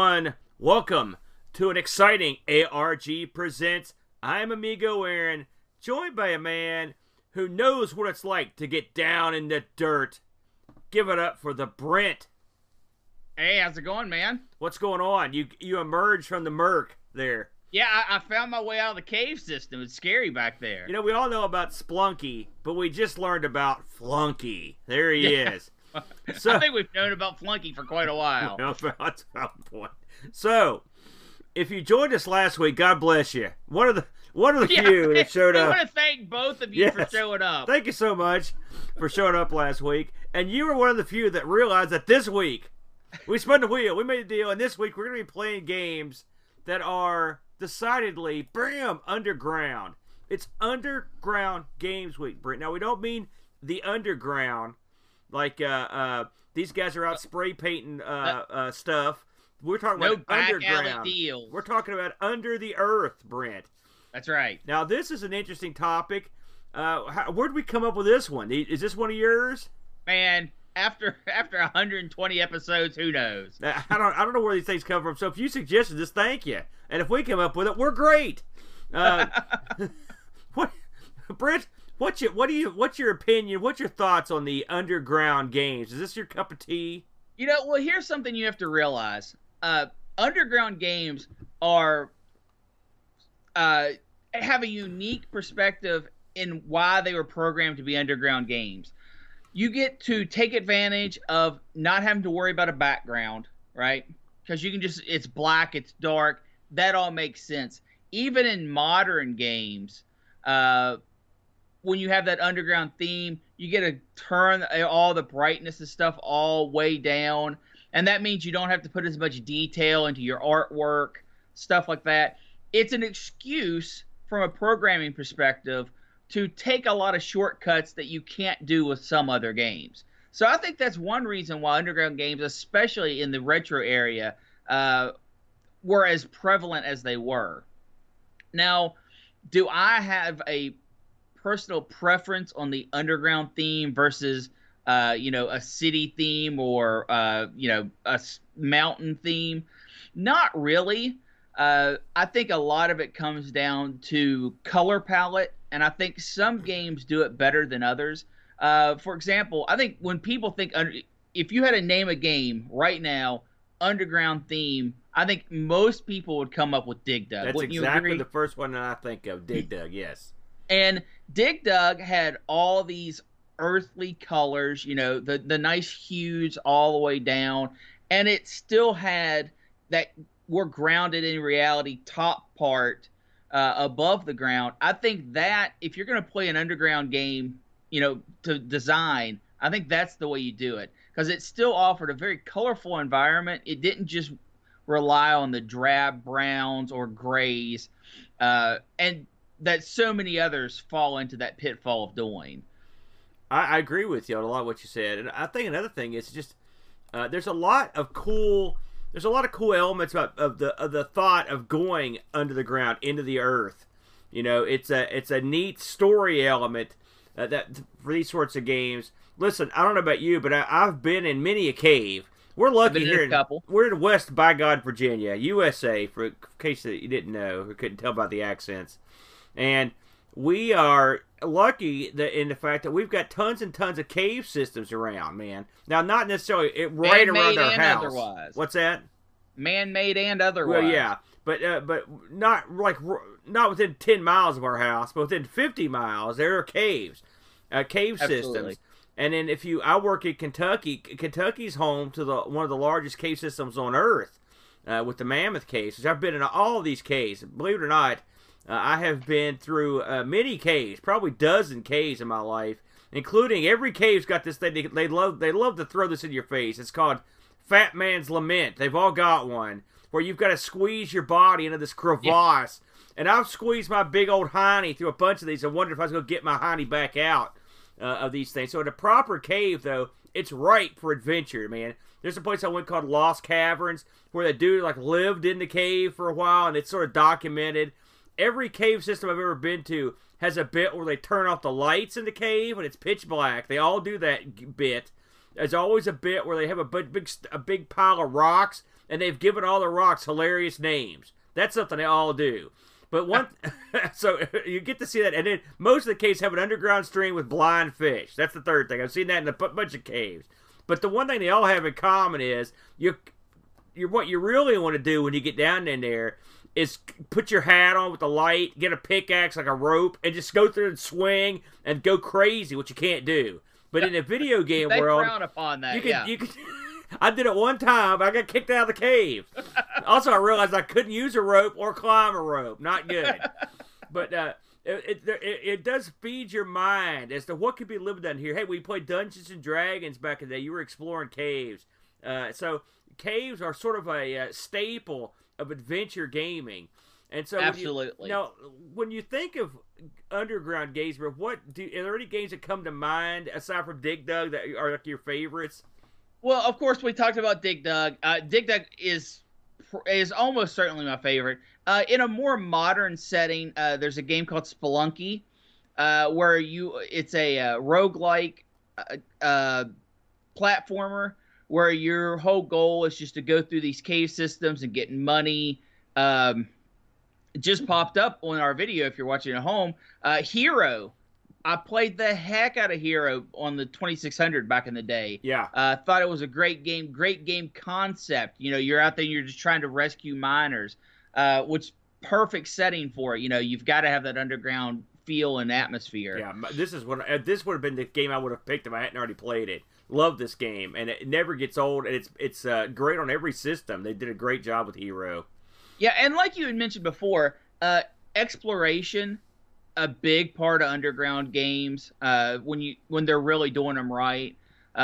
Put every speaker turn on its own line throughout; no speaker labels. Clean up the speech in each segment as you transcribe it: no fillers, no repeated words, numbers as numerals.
everyone. Welcome to an exciting ARG Presents. I'm Amigo Aaron, joined by a man who knows what it's like to get down in the dirt. Give it up for the Brent.
Hey, how's it going, man?
What's going on? You emerged from the murk there.
Yeah, I found my way out of the cave system. It's scary back there.
You know, we all know about Splunky, but we just learned about Flunky. There he is.
So, I think we've known about Flunky for quite a while.
About some point. So, if you joined us last week, God bless you. One of the few that showed up.
I want to thank both of you for showing up.
Thank you so much for showing up last week. And you were one of the few that realized that this week we spun the wheel. We made a deal, and this week we're going to be playing games that are decidedly, bam, underground. It's Underground Games Week, Brent. Now, we don't mean the underground, like these guys are out spray painting stuff. We're talking about underground.
Deals.
We're talking about under the earth, Brent.
That's right.
Now, this is an interesting topic. Where did we come up with this one? Is this one of yours?
Man, after 120 episodes, who knows?
I don't know where these things come from. So if you suggested this, thank you. And if we come up with it, we're great. Brent? What's your opinion? What's your thoughts on the underground games? Is this your cup of tea?
You know, well, here's something you have to realize. Underground games are have a unique perspective in why they were programmed to be underground games. You get to take advantage of not having to worry about a background, right? Because you can just, it's black, it's dark. That all makes sense. Even in modern games, when you have that underground theme, you get to turn all the brightness and stuff all way down. And that means you don't have to put as much detail into your artwork, stuff like that. It's an excuse from a programming perspective to take a lot of shortcuts that you can't do with some other games. So I think that's one reason why underground games, especially in the retro area, were as prevalent as they were. Now, do I have a personal preference on the underground theme versus, a city theme or, a mountain theme? Not really. I think a lot of it comes down to color palette, and I think some games do it better than others. For example, I think when people think, if you had to name a game right now, underground theme, I think most people would come up with Dig Dug.
That's exactly the first one that I think of, Dig Dug, yes. And
Dig Dug had all these earthly colors, the nice hues all the way down, and it still had that we're grounded in reality top part above the ground. I think that if you're going to play an underground game, to design, I think that's the way you do it, because it still offered a very colorful environment. It didn't just rely on the drab browns or grays, and that so many others fall into that pitfall of doing.
I agree with you on a lot of what you said, and I think another thing is just there's a lot of cool elements of the thought of going under the ground into the earth. It's a neat story element that for these sorts of games. Listen, I don't know about you, but I've been in many a cave. We're lucky here. We're in West by God, Virginia, USA, for in case that you didn't know or couldn't tell by the accents. And we are lucky in the fact that we've got tons and tons of cave systems around, man. Now, not necessarily right around our house.
Otherwise.
What's that?
Man-made and otherwise.
Well, yeah, but not within 10 miles of our house, but within 50 miles, there are caves, systems. And then I work in Kentucky. Kentucky's home to one of the largest cave systems on Earth, with the Mammoth Caves. I've been in all of these caves. Believe it or not, I have been through many caves, probably dozen caves in my life, including every cave's got this thing. They love to throw this in your face. It's called Fat Man's Lament. They've all got one where you've got to squeeze your body into this crevasse. Yeah. And I've squeezed my big old hiney through a bunch of these. I wonder if I was going to get my hiney back out of these things. So in a proper cave, though, it's ripe for adventure, man. There's a place I went called Lost Caverns where the dude lived in the cave for a while, and it's sort of documented. Every cave system I've ever been to has a bit where they turn off the lights in the cave and it's pitch black. They all do that bit. There's always a bit where they have a big pile of rocks and they've given all the rocks hilarious names. That's something they all do. But one, so you get to see that, and then most of the caves have an underground stream with blind fish. That's the third thing. I've seen that in a bunch of caves. But the one thing they all have in common is what you really want to do when you get down in there is put your hat on with the light, get a pickaxe like a rope, and just go through and swing and go crazy, which you can't do. But in a video game world,
they frown upon that.
You can. I did it one time, but I got kicked out of the cave. Also, I realized I couldn't use a rope or climb a rope. Not good. But it does feed your mind as to what could be lived on here. Hey, we played Dungeons and Dragons back in the day. You were exploring caves. So caves are sort of a staple of adventure gaming. And so
absolutely.
When you think of underground games, are there any games that come to mind aside from Dig Dug that are like your favorites?
Well, of course, we talked about Dig Dug. Dig Dug is almost certainly my favorite. In a more modern setting, there's a game called Spelunky, where it's a roguelike platformer where your whole goal is just to go through these cave systems and get money. It just popped up on our video if you're watching at home. Hero. I played the heck out of Hero on the 2600 back in the day.
Yeah.
Thought it was a great game concept. You're out there and you're just trying to rescue miners, which perfect setting for it. You've got to have that underground feel and atmosphere.
Yeah, this would have been the game I would have picked if I hadn't already played it. Love this game, and it never gets old, and it's great on every system. They did a great job with Hero.
Yeah, and like you had mentioned before, exploration, a big part of underground games, when they're really doing them right.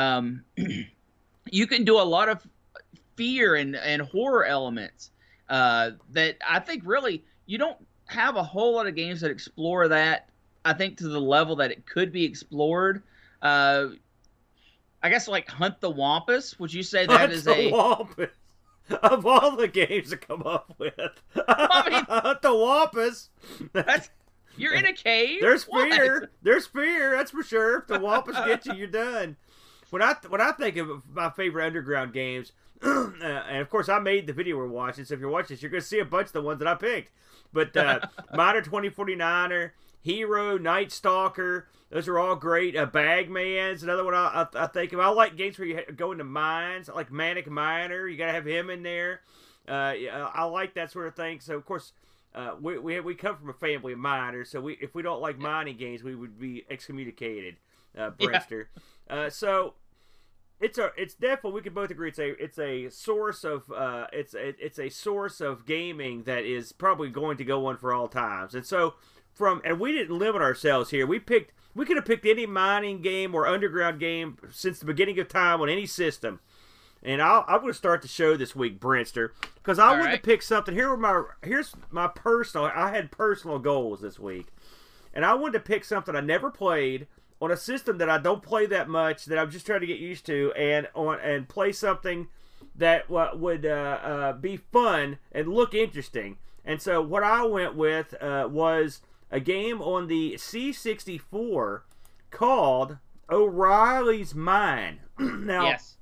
You can do a lot of fear and horror elements that I think really you don't have a whole lot of games that explore that, I think, to the level that it could be explored. I guess like Hunt the Wampus. Would you say that is a
Wampus? Of all the games to come up with, I mean, Hunt the Wampus.
You're in a cave.
There's fear. What? There's fear. That's for sure. If the Wampus get you, you're done. When I think of my favorite underground games, and of course I made the video we're watching, so if you're watching this, you're going to see a bunch of the ones that I picked. But Miner 2049er, Hero, Night Stalker, those are all great. Bagman's another one I think of. I like games where you go into mines, like Manic Miner. You got to have him in there. I like that sort of thing. So of course. We come from a family of miners, so if we don't like mining games, we would be excommunicated, Brinster. Yeah. So it's definitely, we can both agree it's a source of it's a source of gaming that is probably going to go on for all times. And so and we didn't limit ourselves here. We could have picked any mining game or underground game since the beginning of time on any system. And I'm going to start the show this week, Brinster, because I wanted to pick something. Here's my personal. I had personal goals this week, and I wanted to pick something I never played on a system that I don't play that much, that I'm just trying to get used to, and play something that would be fun and look interesting. And so what I went with was a game on the C64 called O'Reilly's Mine. Now.
Yes.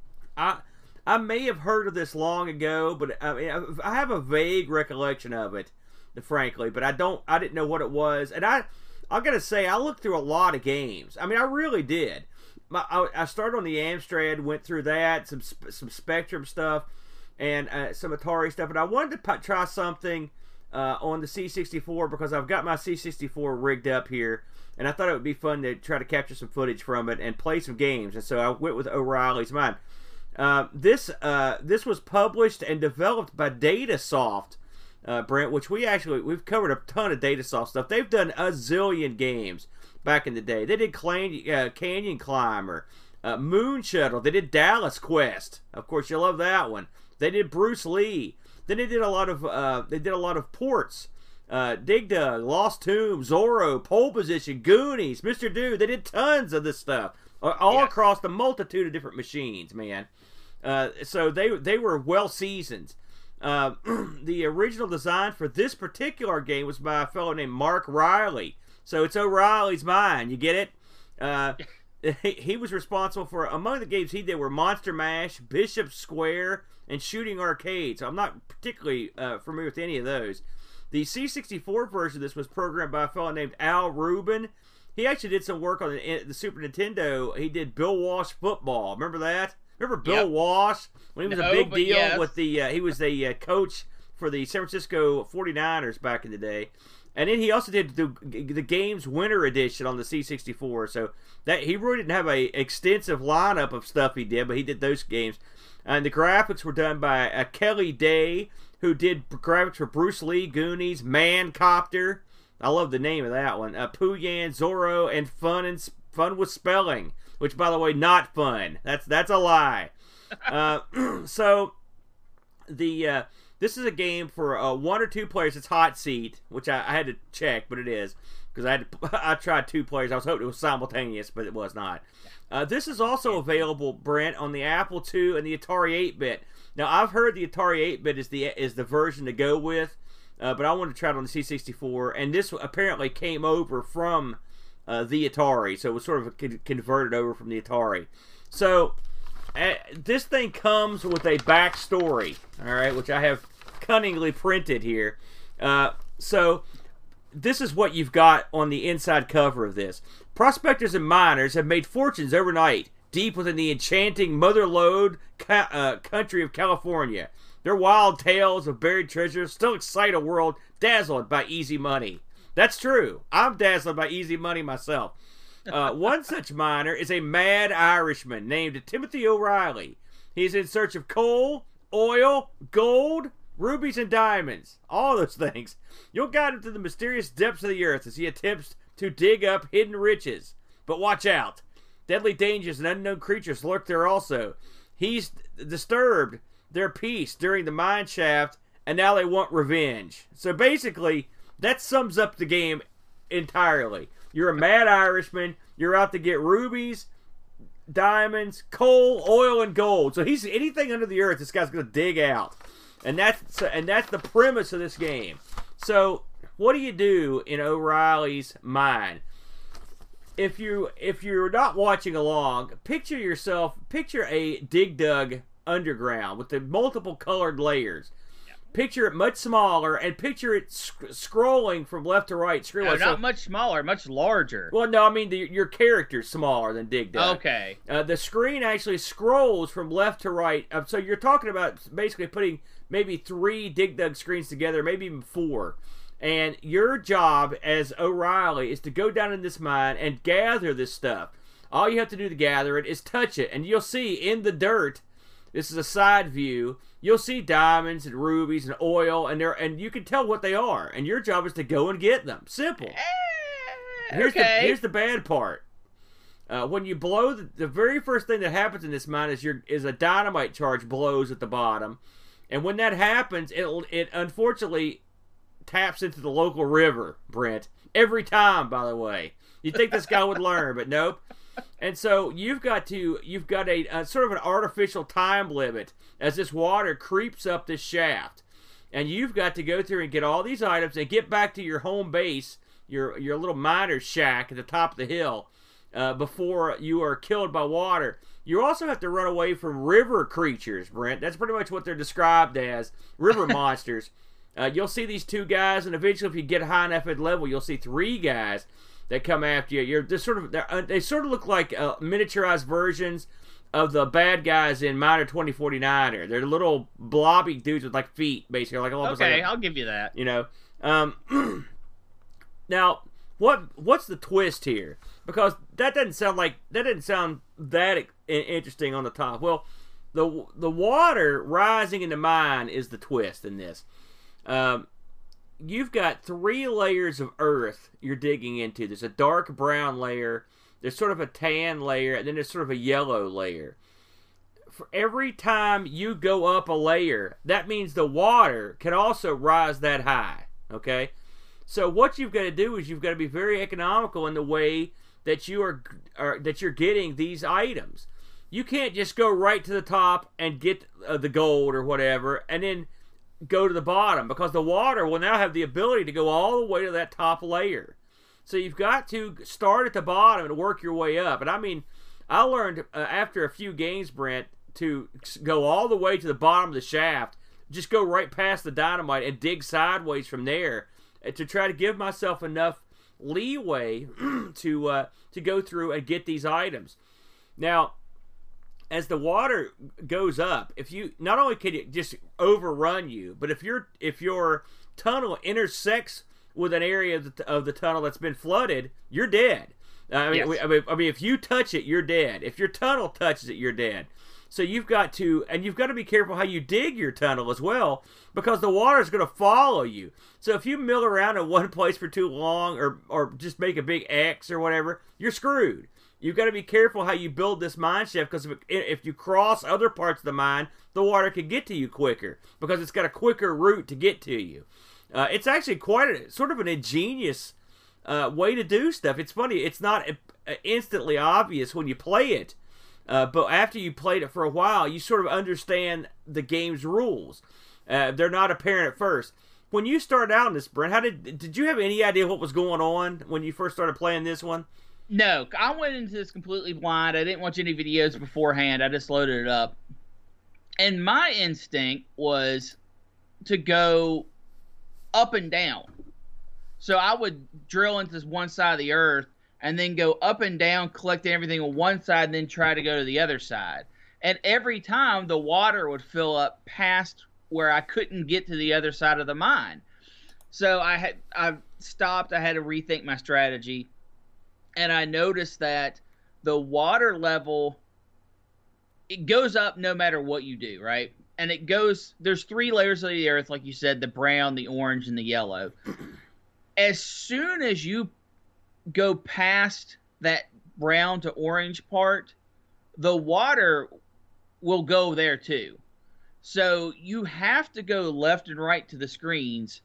I may have heard of this long ago, but I have a vague recollection of it, frankly. But I didn't know what it was, and I gotta say I looked through a lot of games. I mean, I really did. I started on the Amstrad, went through that, some Spectrum stuff, and some Atari stuff. And I wanted to try something on the C64 because I've got my C64 rigged up here, and I thought it would be fun to try to capture some footage from it and play some games. And so I went with O'Reilly's Mine. This was published and developed by Datasoft, Brent, which we've covered a ton of Datasoft stuff. They've done a zillion games back in the day. They did Canyon Climber, Moon Shuttle. They did Dallas Quest. Of course, you love that one. They did Bruce Lee. Then they did a lot of ports. Dig Dug, Lost Tomb, Zorro, Pole Position, Goonies, Mr. Dude. They did tons of this stuff all across the multitude of different machines, man. So they were well seasoned. The original design for this particular game was by a fellow named Mark Riley. So it's O'Reilly's Mine. You get it? He was responsible for, among the games he did were Monster Mash, Bishop Square, and shooting arcade. So I'm not particularly familiar with any of those. The C64 version of this was programmed by a fellow named Al Rubin. He actually did some work on the Super Nintendo. He did Bill Walsh Football. Remember that? Remember Bill Walsh? When he was a big deal with the he was the coach for the San Francisco 49ers back in the day. And then he also did the game's winter edition on the C64. So that he really didn't have a extensive lineup of stuff he did, but he did those games. And the graphics were done by Kelly Day, who did graphics for Bruce Lee, Goonies, Mancopter. I love the name of that one. Pooyan, Zorro, and Fun with Spelling, which, by the way, not fun. That's a lie. So this is a game for 1 or 2 players. It's hot seat, which I had to check, but it is because I tried 2 players. I was hoping it was simultaneous, but it was not. This is also available, Brent, on the Apple II and the Atari 8-bit. Now, I've heard the Atari 8-bit is the version to go with, but I wanted to try it on the C64, and this apparently came over from the Atari, so it was sort of converted over from the Atari. So this thing comes with a backstory, all right, which I have cunningly printed here. So this is what you've got on the inside cover of this. Prospectors and miners have made fortunes overnight, deep within the enchanting mother-lode country of California. Their wild tales of buried treasures still excite a world dazzled by easy money. That's true. I'm dazzled by easy money myself. One such miner is a mad Irishman named Timothy O'Reilly. He's in search of coal, oil, gold, rubies, and diamonds. All those things. You'll guide him to the mysterious depths of the earth as he attempts to dig up hidden riches. But watch out. Deadly dangers and unknown creatures lurk there also. He's disturbed their peace during the mine shaft, and now they want revenge. So basically, that sums up the game entirely. You're a mad Irishman. You're out to get rubies, diamonds, coal, oil, and gold. So he's anything under the earth, this guy's going to dig out. And that's the premise of this game. So what do you do in O'Reilly's mine? If you're not watching along, picture a Dig Dug underground with the multiple colored layers. Picture it much smaller, and picture it scrolling from left to right.
No, not much smaller, much larger.
Well, no, I mean your character's smaller than Dig Dug.
Okay.
The screen actually scrolls from left to right. So you're talking about basically putting maybe 3 Dig Dug screens together, maybe even 4. And your job as O'Reilly is to go down in this mine and gather this stuff. All you have to do to gather it is touch it, and you'll see in the dirt. This is a side view. You'll see diamonds and rubies and oil, and you can tell what they are. And your job is to go and get them. Simple. Here's the bad part. When you blow, the very first thing that happens in this mine is a dynamite charge blows at the bottom, and when that happens, it unfortunately taps into the local river, Brent. Every time, by the way. You'd think this guy would learn, but nope. And so you've got a sort of an artificial time limit as this water creeps up this shaft, and you've got to go through and get all these items and get back to your home base, your little miner's shack at the top of the hill, before you are killed by water. You also have to run away from river creatures, Brent. That's pretty much what they're described as, river monsters. You'll see these 2 guys, and eventually, if you get high enough at level, you'll see 3 guys that come after you. They sort of look like miniaturized versions of the bad guys in Miner 2049er. They're little blobby dudes with like feet, basically.
I'll give you that.
You know, now what's the twist here? Because that didn't sound that interesting on the top. Well, the water rising in the mine is the twist in this. You've got 3 layers of earth you're digging into. There's a dark brown layer, there's sort of a tan layer, and then there's sort of a yellow layer. For every time you go up a layer, that means the water can also rise that high, okay? So what you've got to do is you've got to be very economical in the way that you're getting these items. You can't just go right to the top and get the gold or whatever, and then go to the bottom, because the water will now have the ability to go all the way to that top layer. So you've got to start at the bottom and work your way up. And I mean, I learned after a few games, Brent, to go all the way to the bottom of the shaft, just go right past the dynamite and dig sideways from there, to try to give myself enough leeway to go through and get these items. Now, as the water goes up, if you not only can it just overrun you, but if your tunnel intersects with an area of the tunnel that's been flooded, you're dead. I mean, if you touch it, you're dead. If your tunnel touches it, you're dead. So you've got to be careful how you dig your tunnel as well, because the water is going to follow you. So if you mill around in one place for too long, or just make a big X or whatever, you're screwed. You've got to be careful how you build this mine shaft, because if you cross other parts of the mine, the water can get to you quicker, because it's got a quicker route to get to you. It's actually quite sort of an ingenious way to do stuff. It's funny. It's not instantly obvious when you play it, but after you played it for a while, you sort of understand the game's rules. They're not apparent at first. When you started out in this, Brent, did you have any idea what was going on when you first started playing this one?
No, I went into this completely blind. I didn't watch any videos beforehand. I just loaded it up. And my instinct was to go up and down. So I would drill into this one side of the earth and then go up and down, collecting everything on one side, and then try to go to the other side. And every time the water would fill up past where I couldn't get to the other side of the mine. So I stopped. I had to rethink my strategy. And I noticed that the water level, it goes up no matter what you do, right? And it goes, there's 3 layers of the earth, like you said, the brown, the orange, and the yellow. As soon as you go past that brown to orange part, the water will go there too. So you have to go left and right to the screens.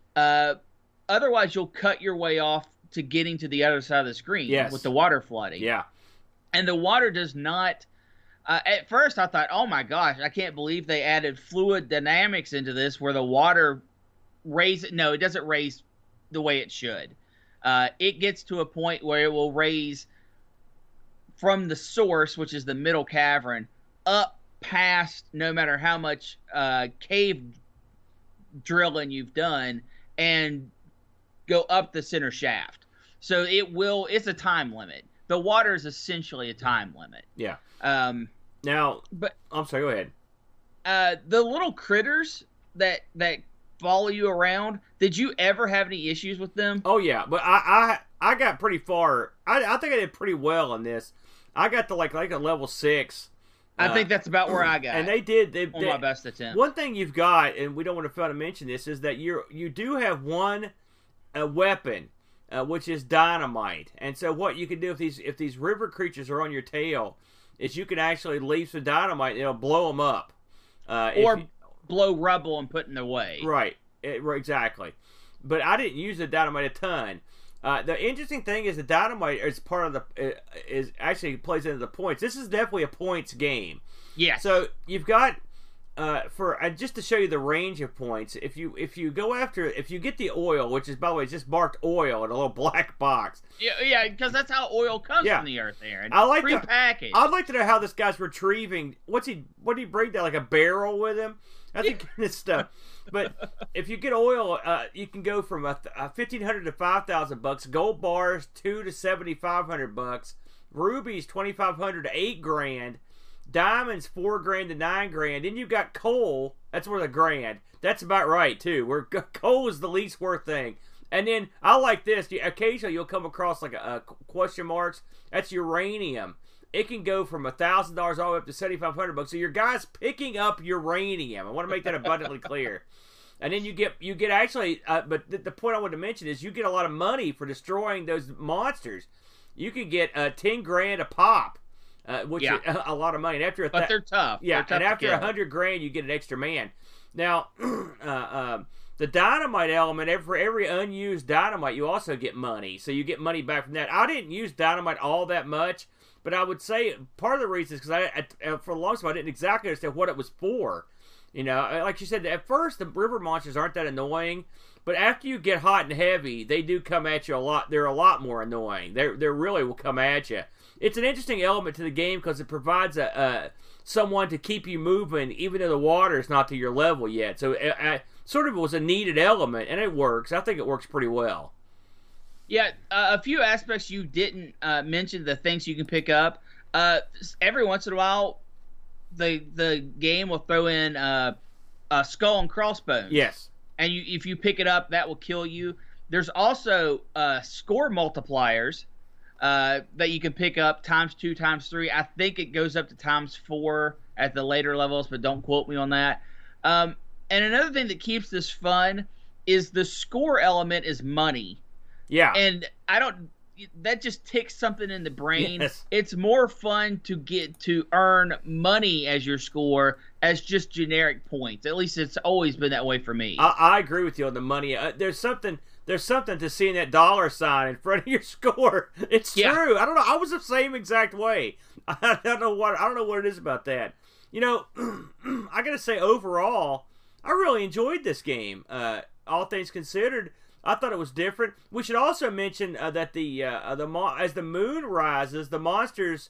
Otherwise, you'll cut your way off to getting to the other side of the screen with the water flooding.
Yeah.
And the water does not... at first, I thought, oh my gosh, I can't believe they added fluid dynamics into this where the water raises... No, it doesn't raise the way it should. It gets to a point where it will raise from the source, which is the middle cavern, up past no matter how much cave drilling you've done, and go up the center shaft. So it's a time limit. The water is essentially a time limit.
Yeah.
Now, but
I'm sorry, go ahead.
The little critters that follow you around, did you ever have any issues with them?
Oh yeah, but I got pretty far. I think I did pretty well on this. I got to like a level 6.
I think that's about where I got.
And they
on my best attempt.
One thing you've got, and we don't want to fail to mention this, is that you do have one weapon, which is dynamite. And so what you can do if these river creatures are on your tail, is you can actually leave some dynamite and it'll blow them up.
Or blow rubble and put in their way.
Right. Exactly. But I didn't use the dynamite a ton. The interesting thing is the dynamite is part of the is actually plays into the points. This is definitely a points game.
Yeah.
So you've got just to show you the range of points. If you get the oil, which is by the way just marked oil in a little black box.
Yeah, because that's how oil comes from the earth, Aaron.
I like
prepackaged.
I'd like to know how this guy's retrieving. What did he bring down, like a barrel with him? I think this stuff. But if you get oil, you can go from $1,500 to $5,000. Gold bars $2,000 to $7,500. Rubies $2,500 to $8,000. Diamonds $4,000 to $9,000. Then you've got coal. That's worth $1,000. That's about right too. Where coal is the least worth thing. And then I like this. Occasionally you'll come across like a question marks. That's uranium. It can go from $1,000 all the way up to $7,500. So your guy's picking up uranium. I want to make that abundantly clear. And then you get actually, but the point I wanted to mention is you get a lot of money for destroying those monsters. You can get $10,000 a pop, which is a lot of money. And after
but they're tough.
Yeah,
they're tough
and after $100,000, you get an extra man. Now, the dynamite element, for every unused dynamite, you also get money. So you get money back from that. I didn't use dynamite all that much. But I would say part of the reason is because I for the longest time I didn't exactly understand what it was for. You know, like you said, at first the river monsters aren't that annoying, but after you get hot and heavy, they do come at you a lot. They're a lot more annoying. They really will come at you. It's an interesting element to the game because it provides someone to keep you moving, even though the water is not to your level yet. So it sort of was a needed element, and it works. I think it works pretty well.
Yeah, a few aspects you didn't mention, the things you can pick up. Every once in a while, the game will throw in a skull and crossbones.
Yes.
And if you pick it up, that will kill you. There's also score multipliers that you can pick up ×2, ×3. I think it goes up to ×4 at the later levels, but don't quote me on that. And another thing that keeps this fun is the score element is money.
Yeah.
And that just ticks something in the brain.
Yes.
It's more fun to get to earn money as your score as just generic points. At least it's always been that way for me.
I agree with you on the money. There's something to seeing that dollar sign in front of your score. It's true. I don't know. I was the same exact way. I don't know what it is about that. You know, I gotta say, overall, I really enjoyed this game. All things considered, I thought it was different. We should also mention that as the moon rises, the monsters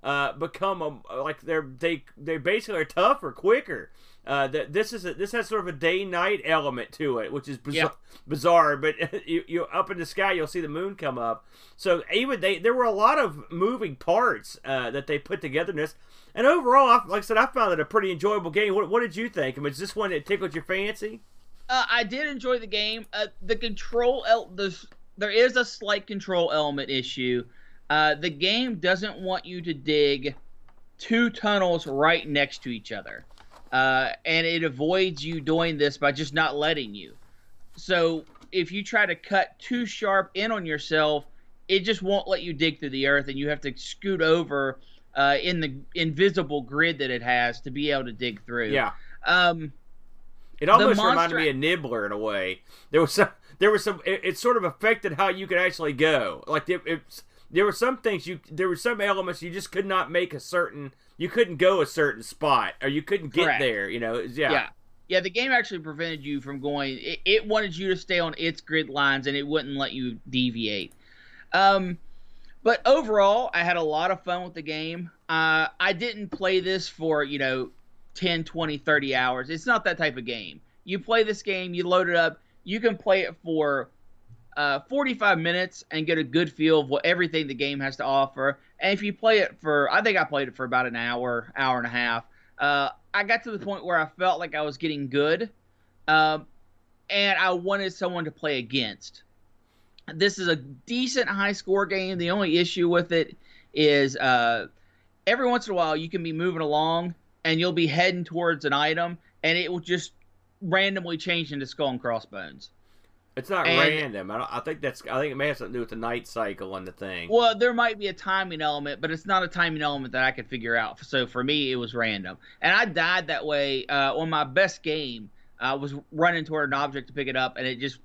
become they basically are tougher, quicker. This has sort of a day-night element to it, which is bizarre. But you up in the sky, you'll see the moon come up. So even there were a lot of moving parts that they put together in this. And overall, like I said, I found it a pretty enjoyable game. What did you think? I mean, is this one that tickled your fancy?
I did enjoy the game. The control, there is a slight control element issue. The game doesn't want you to dig 2 tunnels right next to each other. And it avoids you doing this by just not letting you. So if you try to cut too sharp in on yourself, it just won't let you dig through the earth, and you have to scoot over in the invisible grid that it has to be able to dig through.
Yeah. It almost reminded me of Nibbler in a way. There was some. It sort of affected how you could actually go. Like there were some things there were some elements you just could not make you couldn't go a certain spot, or you couldn't get there. You know.
Yeah. The game actually prevented you from going. It wanted you to stay on its grid lines, and it wouldn't let you deviate. But overall, I had a lot of fun with the game. I didn't play this for 10, 20, 30 hours. It's not that type of game. You play this game, you load it up, you can play it for 45 minutes and get a good feel of everything the game has to offer. And if you play it I think I played it for about an hour and a half. I got to the point where I felt like I was getting good, and I wanted someone to play against. This is a decent high score game. The only issue with it is every once in a while you can be moving along and you'll be heading towards an item, and it will just randomly change into skull and crossbones.
It's not random. I think it may have something to do with the night cycle and the thing.
Well, there might be a timing element, but it's not a timing element that I could figure out. So for me, it was random. And I died that way on my best game. I was running toward an object to pick it up, and it just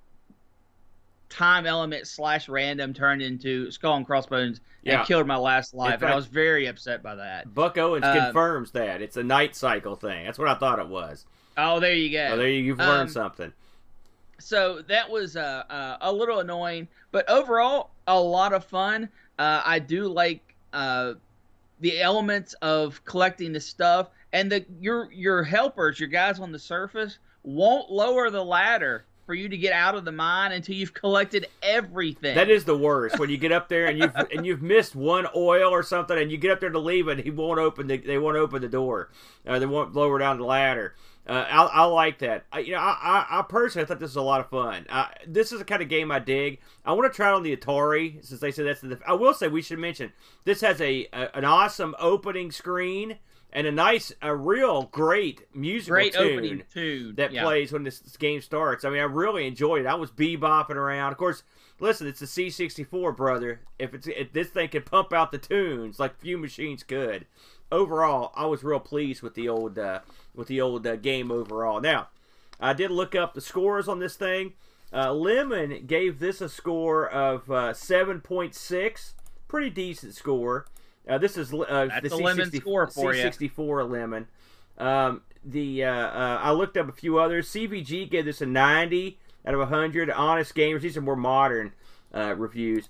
time element / random turned into skull and crossbones and killed my last life. And I was very upset by that.
Buck Owens confirms that. It's a night cycle thing. That's what I thought it was.
Oh, there you go.
Oh, you've learned something.
So that was a little annoying, but overall, a lot of fun. I do like the elements of collecting the stuff, and your helpers, your guys on the surface, won't lower the ladder for you to get out of the mine until you've collected everything.
That is the worst, when you get up there and you've missed one oil or something, and you get up there to leave it, they won't open the door. They won't lower down the ladder. I like that. I personally thought this was a lot of fun. This is the kind of game I dig. I want to try it on the Atari, since they said that's I will say we should mention this has an awesome opening screen and a real great musical
opening tune
that plays when this game starts. I mean, I really enjoyed it. I was bebopping around. Of course, listen, it's a C64, brother. If this thing could pump out the tunes like few machines could. Overall, I was real pleased with the old game overall. Now, I did look up the scores on this thing. Lemon gave this a score of 7.6, pretty decent score. This is
that's
the
a Lemon score for
C64 Lemon. I looked up a few others. CVG gave this a 90 out of 100. Honest Gamers, these are more modern reviews.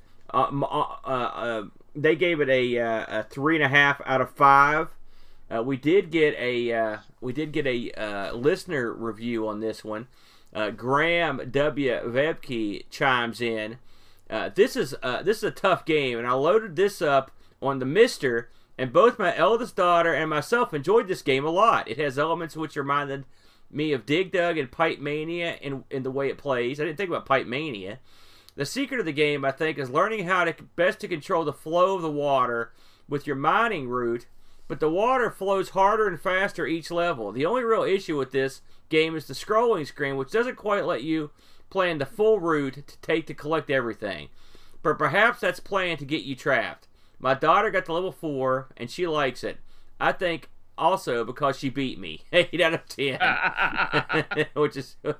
They gave it a 3.5 out of 5. We did get a listener review on this one. Graham W. Vebke chimes in. This is a tough game, and I loaded this up on the Mister, and both my eldest daughter and myself enjoyed this game a lot. It has elements which reminded me of Dig Dug and Pipe Mania in the way it plays. I didn't think about Pipe Mania. The secret of the game, I think, is learning how to best to control the flow of the water with your mining route, but the water flows harder and faster each level. The only real issue with this game is the scrolling screen, which doesn't quite let you plan the full route to take to collect everything. But perhaps that's planned to get you trapped. My daughter got to level 4, and she likes it. I think also because she beat me. 8 out of 10. which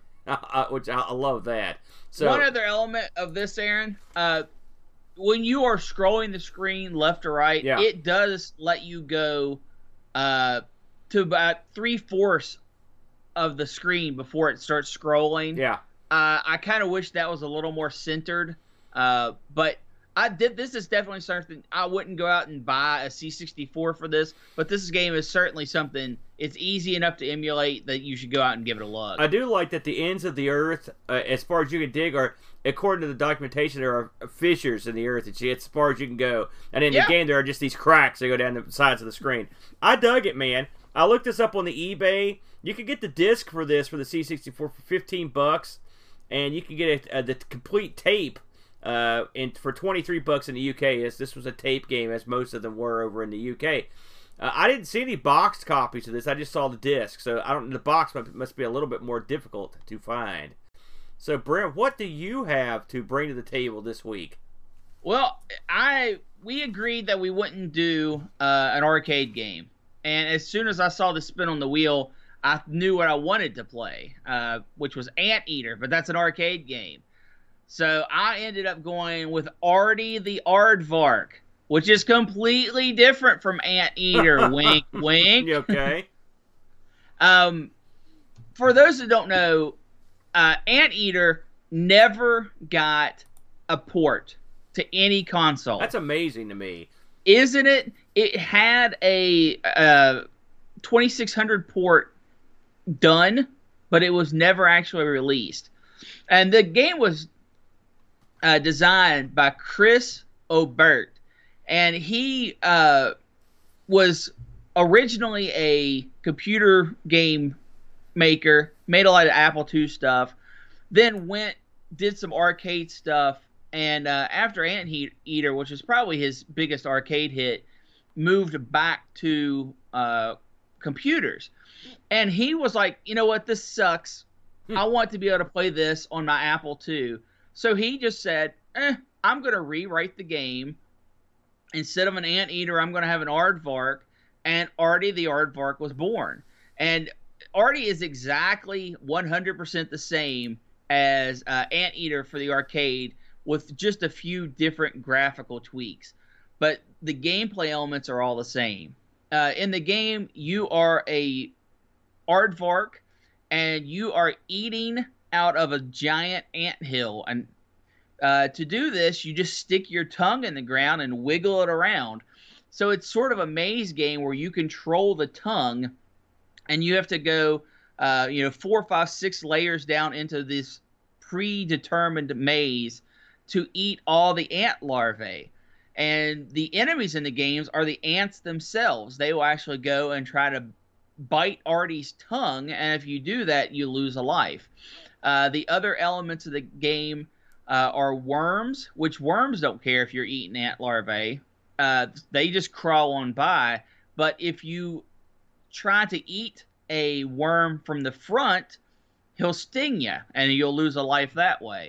I love that. So,
one other element of this, Aaron, when you are scrolling the screen left or right, it does let you go to about 3/4 of the screen before it starts scrolling.
Yeah.
I kind of wish that was a little more centered, but this is definitely something. I wouldn't go out and buy a C64 for this, but this game is certainly something. It's easy enough to emulate that you should go out and give it a look.
I do like that the ends of the earth, as far as you can dig, are, according to the documentation, there are fissures in the earth. It's as far as you can go. And in the game, there are just these cracks that go down the sides of the screen. I dug it, man. I looked this up on the eBay. You could get the disc for this for the C64 for $15, and you can get the complete tape for $23 in the UK. As this was a tape game, as most of them were over in the UK. I didn't see any boxed copies of this. I just saw the disc, so the box must be a little bit more difficult to find. So, Brent, what do you have to bring to the table this week?
Well, we agreed that we wouldn't do an arcade game, and as soon as I saw the spin on the wheel, I knew what I wanted to play, which was Anteater, but that's an arcade game. So I ended up going with Artie the Aardvark, which is completely different from Anteater. Wink, wink.
You okay?
For those who don't know, Anteater never got a port to any console.
That's amazing to me.
Isn't it? It had a 2600 port done, but it was never actually released. And the game was designed by Chris Obert, and he was originally a computer game maker, made a lot of Apple II stuff, then did some arcade stuff, and after Anteater, which was probably his biggest arcade hit, moved back to computers. And he was like, you know what, this sucks. I want to be able to play this on my Apple II. So he just said, I'm going to rewrite the game. Instead of an Anteater, I'm going to have an Aardvark. And Artie the Aardvark was born. And Artie is exactly 100% the same as Anteater for the arcade, with just a few different graphical tweaks. But the gameplay elements are all the same. In the game, you are a Aardvark, and you are eating out of a giant anthill. And to do this, you just stick your tongue in the ground and wiggle it around. So it's sort of a maze game where you control the tongue, and you have to go 4, 5, 6 layers down into this predetermined maze to eat all the ant larvae. And the enemies in the games are the ants themselves. They will actually go and try to bite Artie's tongue, and if you do that, you lose a life. The other elements of the game are worms, which worms don't care if you're eating ant larvae. They just crawl on by. But if you try to eat a worm from the front, he'll sting you, and you'll lose a life that way.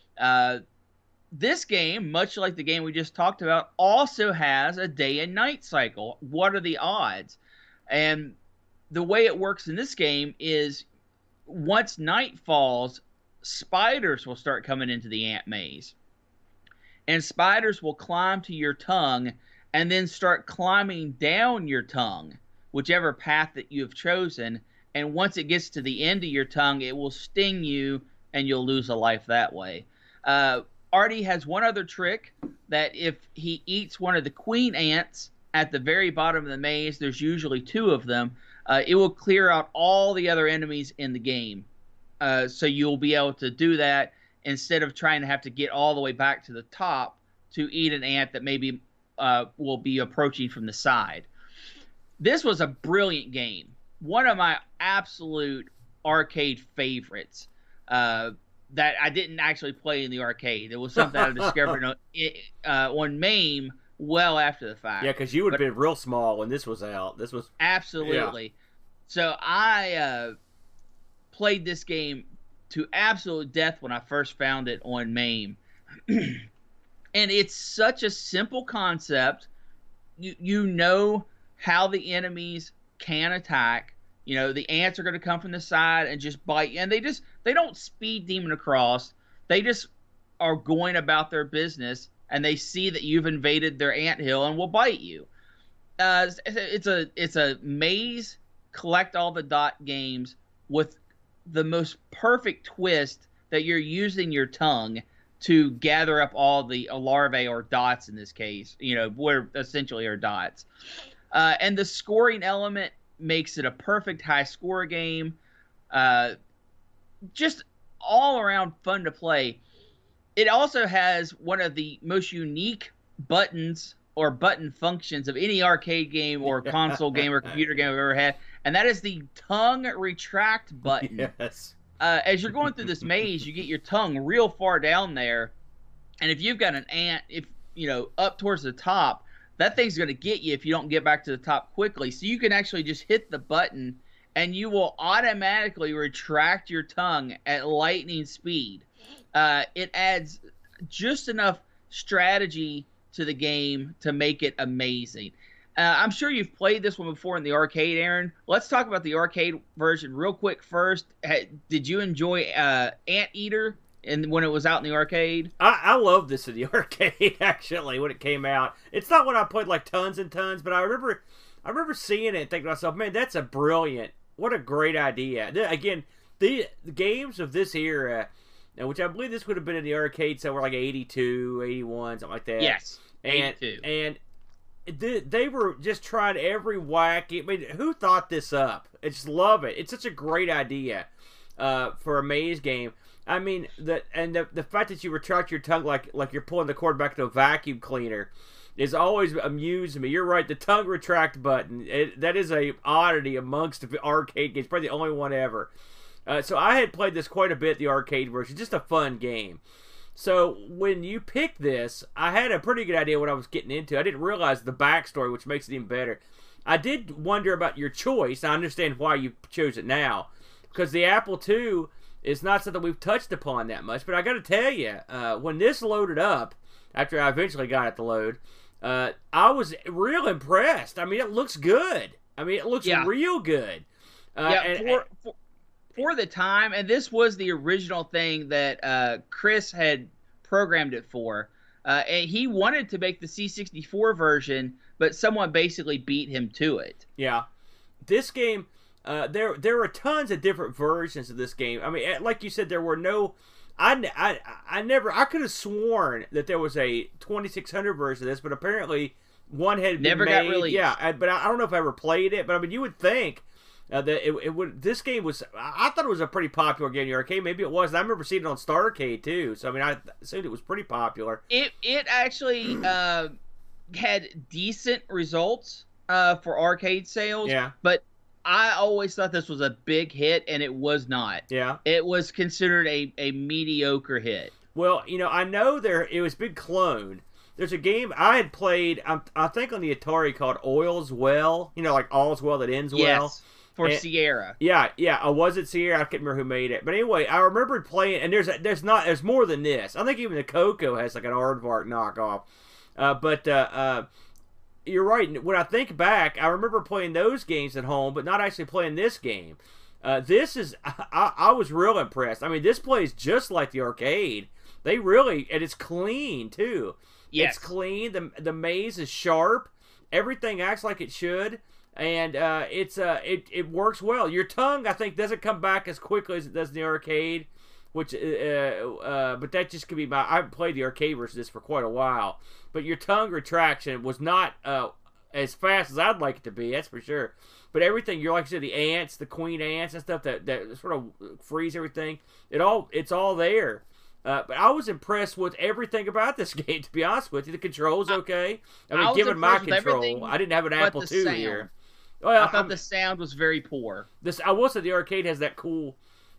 This game, much like the game we just talked about, also has a day and night cycle. What are the odds? And the way it works in this game is once night falls, spiders will start coming into the ant maze. And spiders will climb to your tongue and then start climbing down your tongue, whichever path that you have chosen. and once it gets to the end of your tongue, it will sting you, and you'll lose a life that way. Artie has one other trick, that if he eats one of the queen ants at the very bottom of the maze, there's usually 2 of them, it will clear out all the other enemies in the game. So you'll be able to do that instead of trying to have to get all the way back to the top to eat an ant that maybe will be approaching from the side. This was a brilliant game. One of my absolute arcade favorites that I didn't actually play in the arcade. It was something I discovered on MAME well after the fact.
Yeah, because you would have been real small when this was out. This was...
Absolutely. Yeah. So I played this game to absolute death when I first found it on MAME. And it's such a simple concept. You know how the enemies can attack. You know, the ants are going to come from the side and just bite you. And they don't speed demon across. They just are going about their business, and they see that you've invaded their anthill and will bite you. It's a maze, collect all the dot games with the most perfect twist that you're using your tongue to gather up all the larvae, or dots in this case, you know, where essentially are dots. And the scoring element makes it a perfect high score game. Just all around fun to play. It also has one of the most unique buttons or button functions of any arcade game or console game or computer game I've ever had, and that is the tongue retract button.
Yes.
As you're going through this maze, you get your tongue real far down there, and if you've got an ant, up towards the top, that thing's going to get you if you don't get back to the top quickly. So you can actually just hit the button, and you will automatically retract your tongue at lightning speed. It adds just enough strategy to the game to make it amazing. I'm sure you've played this one before in the arcade, Aaron. Let's talk about the arcade version real quick first. Did you enjoy Anteater when it was out in the arcade?
I loved this in the arcade, actually, when it came out. It's not one I played like tons and tons, but I remember seeing it and thinking to myself, man, that's what a great idea. Again, the games of this era, which I believe this would have been in the arcade somewhere like 82, 81, something like that.
Yes, 82.
And they were just trying every wacky. I mean, who thought this up? I just love it. It's such a great idea for a maze game. I mean, the fact that you retract your tongue like you're pulling the cord back to a vacuum cleaner is always amused me. You're right, the tongue retract button, that is a oddity amongst the arcade games. Probably the only one ever. So I had played this quite a bit, the arcade version. Just a fun game. So when you picked this, I had a pretty good idea what I was getting into. I didn't realize the backstory, which makes it even better. I did wonder about your choice. I understand why you chose it now, because the Apple II is not something we've touched upon that much. But I got to tell you, when this loaded up, after I eventually got it to load, I was real impressed. I mean, it looks good. I mean, it looks real good.
For the time, and this was the original thing that Chris had programmed it for. And he wanted to make the C64 version, but someone basically beat him to it.
Yeah. This game, there are tons of different versions of this game. I mean, like you said, there were no... I could have sworn that there was a 2600 version of this, but apparently one had
never
been made.
Got released.
Yeah, but I don't know if I ever played it, but I mean, you would think... that it would. This game was. I thought it was a pretty popular game in the arcade. Maybe it was. And I remember seeing it on Starcade too. So I mean, I assumed it was pretty popular.
It actually had decent results for arcade sales.
Yeah.
But I always thought this was a big hit, and it was not.
Yeah.
It was considered a mediocre hit.
Well, I know it was big clone. There's a game I had played. I think on the Atari called Oil's Well. Like All's Well That Ends Well.
Yes. For Sierra.
Yeah. Was it Sierra? I can't remember who made it. But anyway, I remember playing, and there's more than this. I think even the Coco has like an Aardvark knockoff. But you're right. When I think back, I remember playing those games at home, but not actually playing this game. This is, I was real impressed. I mean, this plays just like the arcade. And it's clean too.
Yes.
It's clean. The maze is sharp. Everything acts like it should. and it works well. Your tongue, I think, doesn't come back as quickly as it does in the arcade, which but that just could be my. I've played the arcade version of this for quite a while, but your tongue retraction was not as fast as I'd like it to be. That's for sure. But everything, you're like you said, the ants, the queen ants and stuff that sort of freeze everything. It's all there. But I was impressed with everything about this game, to be honest with you. The controls okay. I mean, given my control, I didn't have an Apple II here.
Well, I thought the sound was very poor.
I will say the arcade has that cool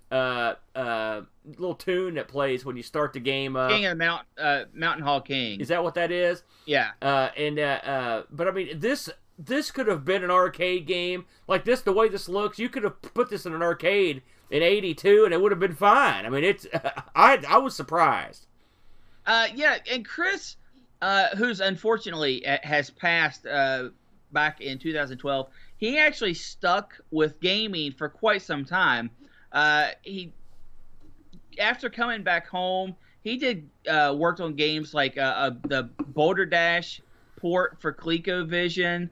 little tune that plays when you start the game up.
King of the Mountain Hall King.
Is that what that is?
Yeah.
But I mean, this could have been an arcade game like this. The way this looks, you could have put this in an arcade in '82, and it would have been fine. I mean, it's I was surprised.
Yeah, and Chris, who's unfortunately has passed back in 2012, he actually stuck with gaming for quite some time. He, after coming back home, he did worked on games like the Boulder Dash port for ColecoVision.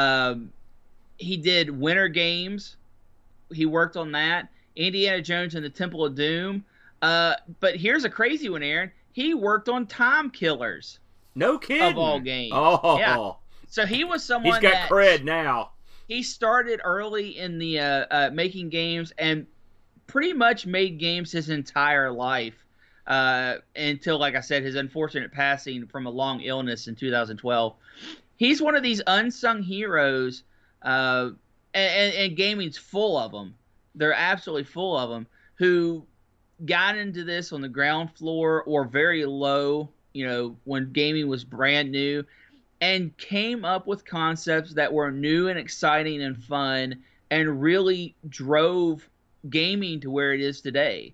He did Winter Games. He worked on that. Indiana Jones and the Temple of Doom. But here's a crazy one, Aaron. He worked on Time Killers.
No kidding.
Of all games.
Oh.
Yeah. So he was someone
He's got cred now.
He started early in the making games and pretty much made games his entire life until, like I said, his unfortunate passing from a long illness in 2012. He's one of these unsung heroes, and gaming's full of them. They're absolutely full of them who got into this on the ground floor or very low, when gaming was brand new, and came up with concepts that were new and exciting and fun and really drove gaming to where it is today.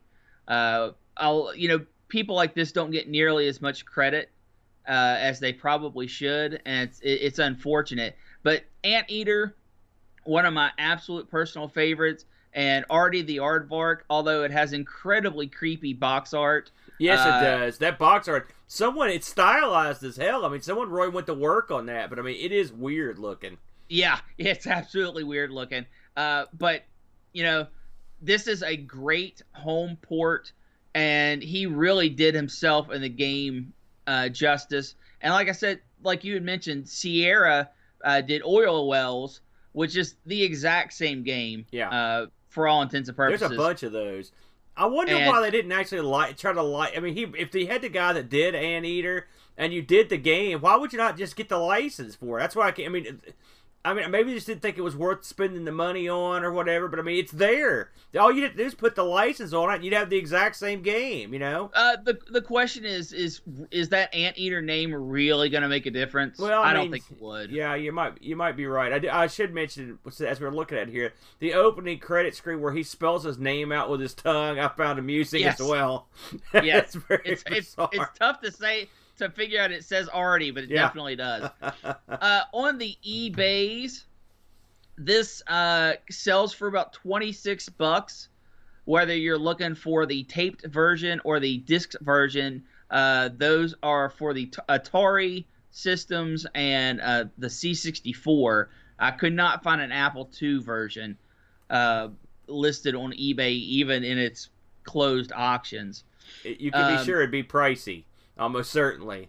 People like this don't get nearly as much credit as they probably should, and it's unfortunate. But Anteater, one of my absolute personal favorites, and Artie the Aardvark, although it has incredibly creepy box art.
Yes, it does. That box art, it's stylized as hell. I mean, someone really went to work on that, but I mean, it is weird looking.
Yeah, it's absolutely weird looking. But, this is a great home port, and he really did himself in the game justice. And like I said, like you had mentioned, Sierra did Oil Wells, which is the exact same game.
Yeah.
For all intents and purposes.
There's a bunch of those. I wonder why they didn't actually try to. I mean, if they had the guy that did Anteater and you did the game, why would you not just get the license for it? That's why I mean, maybe they just didn't think it was worth spending the money on or whatever, but I mean, it's there. All you have to do is put the license on it and you'd have the exact same game,
The question is that Anteater name really going to make a difference?
Well,
I don't think it would.
Yeah, you might be right. I should mention, as we're looking at here, the opening credit screen where he spells his name out with his tongue, I found amusing as well.
Yes. It's tough to say. To figure out it says Artie, but it definitely does. On the eBays, this sells for about $26. Whether you're looking for the taped version or the disc version, those are for the Atari systems and the C64. I could not find an Apple II version listed on eBay, even in its closed auctions.
You can be sure it'd be pricey. Almost certainly.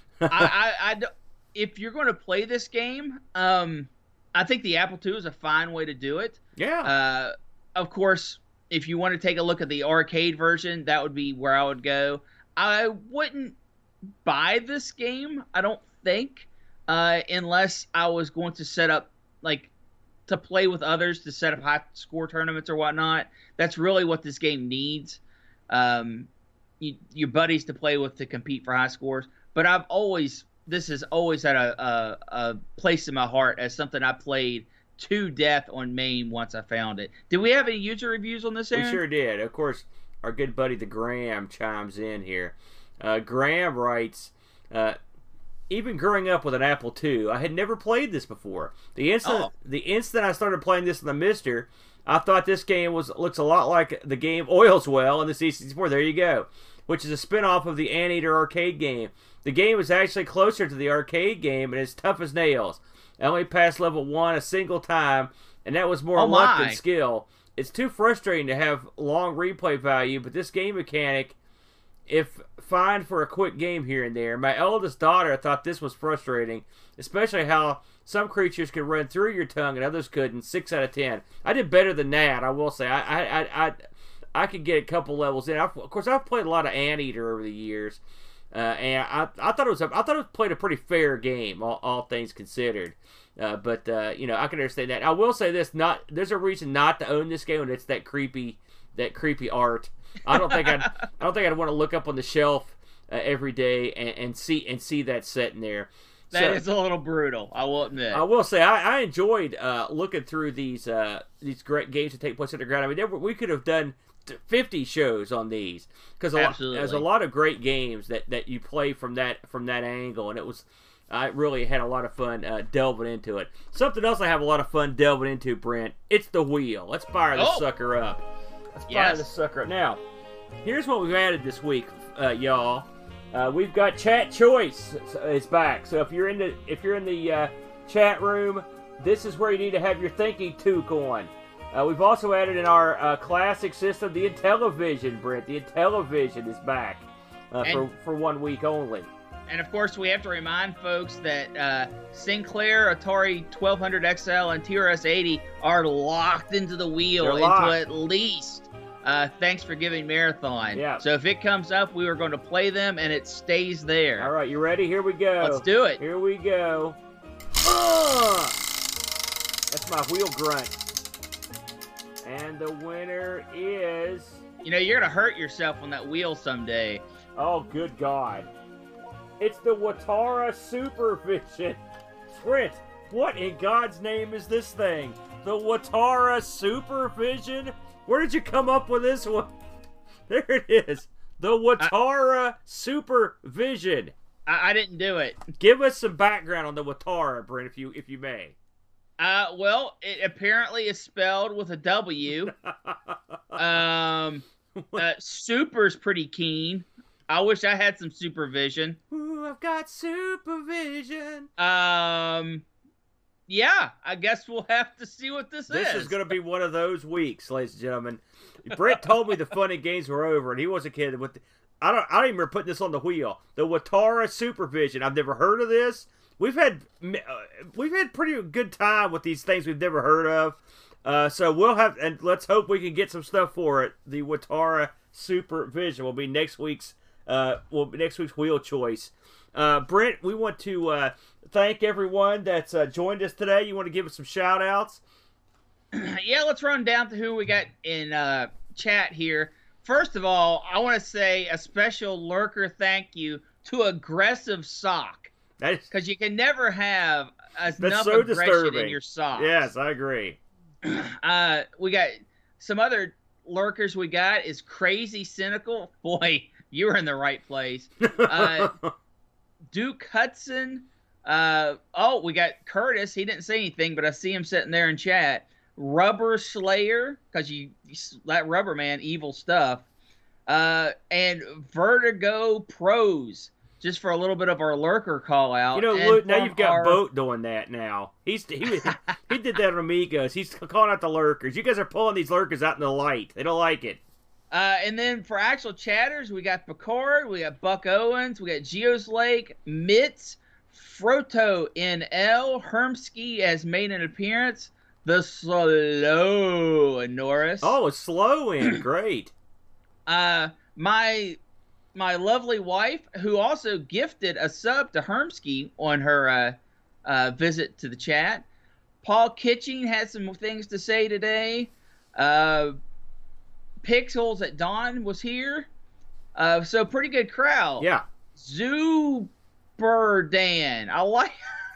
If you're going to play this game, I think the Apple II is a fine way to do it.
Yeah.
Of course, if you want to take a look at the arcade version, that would be where I would go. I wouldn't buy this game, I don't think, unless I was going to set up, to play with others, to set up high score tournaments or whatnot. That's really what this game needs. Your buddies to play with to compete for high scores. But this has always had a place in my heart as something I played to death on MAME once I found it. Did we have any user reviews on this, Aaron?
We sure did. Of course, our good buddy the Graham chimes in here. Graham writes, even growing up with an Apple II, I had never played this before. The instant I started playing this in the Mister, I thought this game looks a lot like the game Oil's Well in the C64. There you go. Which is a spin-off of the Anteater arcade game. The game is actually closer to the arcade game and is tough as nails. I only passed level 1 a single time, and that was more luck than skill. It's too frustrating to have long replay value, but this game mechanic, if fine for a quick game here and there. My eldest daughter thought this was frustrating, especially how some creatures could run through your tongue and others couldn't. 6 out of 10. I did better than that, I will say. I could get a couple levels in. Of course, I've played a lot of Anteater over the years, and I thought it played a pretty fair game, all things considered. But you know, I can understand that. I will say this: there's a reason not to own this game, and it's that creepy art. I don't think I'd want to look up on the shelf every day and see that sitting there.
That is a little brutal, I will admit.
I will say I enjoyed looking through these great games that take place underground. I mean, we could have done 50 shows on these because there's a lot of great games that you play from that angle, and I really had a lot of fun delving into it. Something else I have a lot of fun delving into, Brent. It's the wheel. Let's fire this sucker up. Fire this sucker up. Now, here's what we've added this week, y'all. We've got chat choice is back. So if you're in the chat room, this is where you need to have your thinking toque on. We've also added in our classic system the Intellivision, Brent. The Intellivision is back for 1 week only.
And of course, we have to remind folks that Sinclair, Atari 1200 XL, and TRS-80 are locked into the wheel until at least Thanks for Giving Marathon. Yeah. So if it comes up, we are going to play them, and it stays there.
All right, you ready? Here we go.
Let's do it.
Here we go. That's my wheel grunt. And the winner is...
You know, you're going to hurt yourself on that wheel someday.
Oh, good God. It's the Watara Supervision. Brent, what in God's name is this thing? The Watara Supervision? Where did you come up with this one? There it is. The Watara Supervision.
I didn't do it.
Give us some background on the Watara, Brent, if you may.
Well, it apparently is spelled with a W. Super's pretty keen. I wish I had some supervision.
Ooh, I've got supervision.
Yeah, I guess we'll have to see what this is.
This is going to be one of those weeks, ladies and gentlemen. Brent told me the fun and games were over, and he was a kid with. I don't even remember putting this on the wheel. The Watara Supervision. I've never heard of this. We've had pretty good time with these things we've never heard of. So we'll have, and let's hope we can get some stuff for it. The Watara Supervision will be next week's wheel choice. Brent, we want to thank everyone that's joined us today. You want to give us some shout outs?
Yeah, let's run down to who we got in chat here. First of all, I want to say a special lurker thank you to Aggressive Sock. Because you can never have enough aggression in your socks.
Yes, I agree.
We got some other lurkers. We got is Crazy Cynical. Boy, you were in the right place. Duke Hudson. We got Curtis. He didn't say anything, but I see him sitting there in chat. Rubber Slayer, because that Rubber Man, evil stuff. And Vertigo Pros. Just for a little bit of our lurker call out.
You know, look, now you've got Boat doing that now. He did that on Amigos. He's calling out the lurkers. You guys are pulling these lurkers out in the light. They don't like it.
And then for actual chatters, we got Picard, we got Buck Owens, we got Geos Lake, Mitz, Froto NL, Hermsky has made an appearance, the Slow Norris.
Oh, it's Slow in. Great.
My lovely wife, who also gifted a sub to Hermsky on her visit to the chat. Paul Kitching had some things to say today. Pixels at Dawn was here. So pretty good crowd.
Yeah.
Super Dan. I like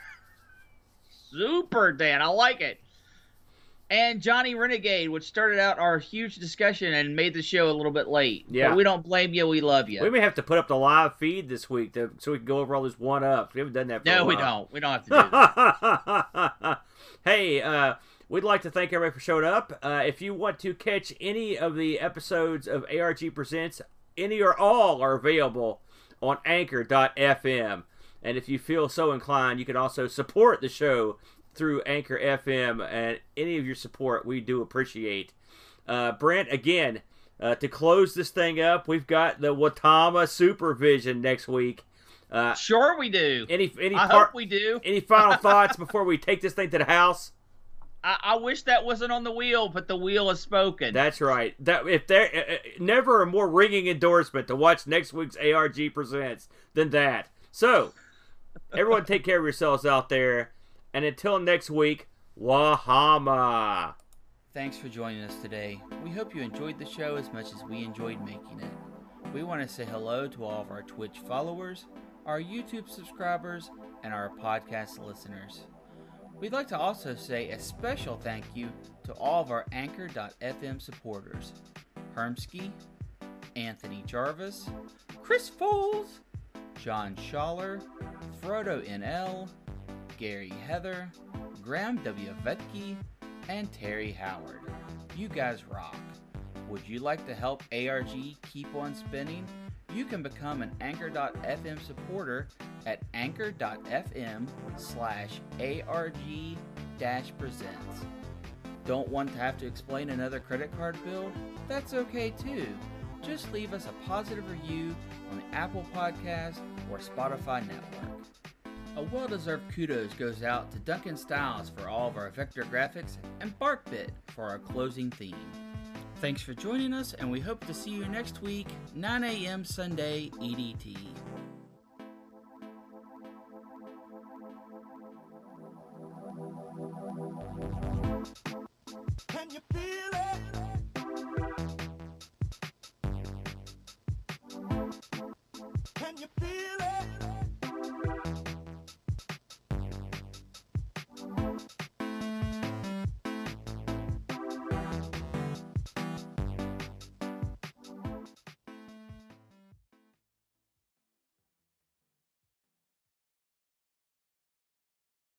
Super Dan. I like it. And Johnny Renegade, which started out our huge discussion and made the show a little bit late. Yeah. But we don't blame you. We love you.
We may have to put up the live feed this week so we can go over all those one-ups. We haven't done that for a while.
No, we don't. We don't have to do that.
Hey, we'd like to thank everybody for showing up. If you want to catch any of the episodes of ARG Presents, any or all are available on Anchor.fm. And if you feel so inclined, you can also support the show through Anchor FM, and any of your support we do appreciate. Brent, again, to close this thing up, we've got the Watama Supervision next week.
Sure we do.
I hope we do. Any final thoughts before we take this thing to the house?
I wish that wasn't on the wheel, but the wheel has spoken.
That's right. Never a more ringing endorsement to watch next week's ARG Presents than that. So, everyone take care of yourselves out there. And until next week, Wahama.
Thanks for joining us today. We hope you enjoyed the show as much as we enjoyed making it. We want to say hello to all of our Twitch followers, our YouTube subscribers, and our podcast listeners. We'd like to also say a special thank you to all of our Anchor.fm supporters. Hermsky, Anthony Jarvis, Chris Foles, John Schaller, Frodo NL, Gary Heather, Graham W. Vetke, and Terry Howard. You guys rock. Would you like to help ARG keep on spinning? You can become an Anchor.fm supporter at anchor.fm/ARG-presents. Don't want to have to explain another credit card bill? That's okay too. Just leave us a positive review on the Apple Podcast or Spotify network. A well-deserved kudos goes out to Duncan Styles for all of our vector graphics and BarkBit for our closing theme. Thanks for joining us, and we hope to see you next week, 9 a.m. Sunday EDT.
Can you feel it? Can you feel it?